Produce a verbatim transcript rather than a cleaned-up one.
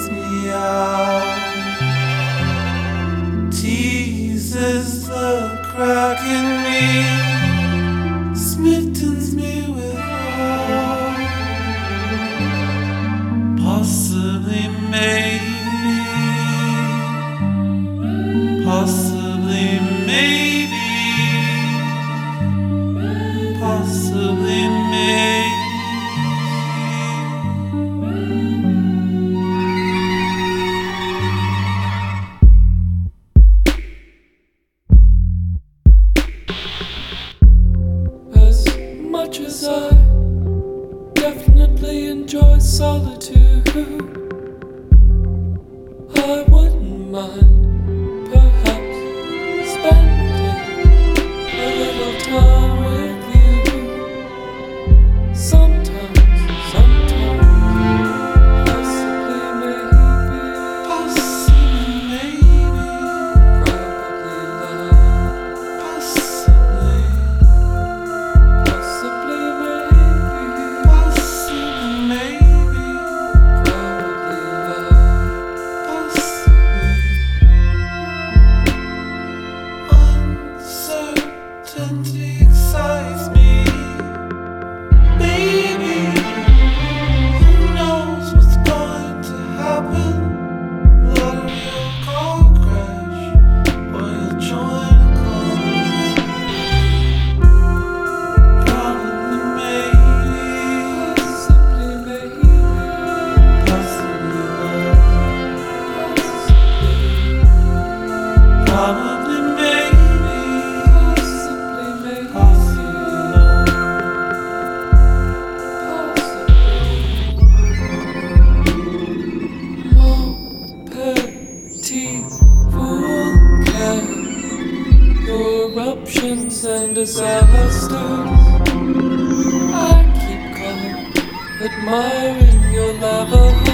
me out, teases the crack in me, smittens me with heart. Possibly, maybe, possibly, maybe, possibly, maybe. As much as I definitely enjoy solitude, I wouldn't mind perhaps spending a little time with you. Sometimes, sometimes, possibly, maybe, possibly, maybe, probably love, possibly, possibly, maybe, possibly, maybe, probably love, possibly. Uncertainty excites me. Baby, who knows what's going to happen? Lottery or car crash, or you'll join a club. Probably, maybe, possibly, maybe, possibly love, possibly, probably, maybe, possibly, maybe, possibly love. Mon petit volcan, eruptions and disasters. I keep calm, admiring your lava.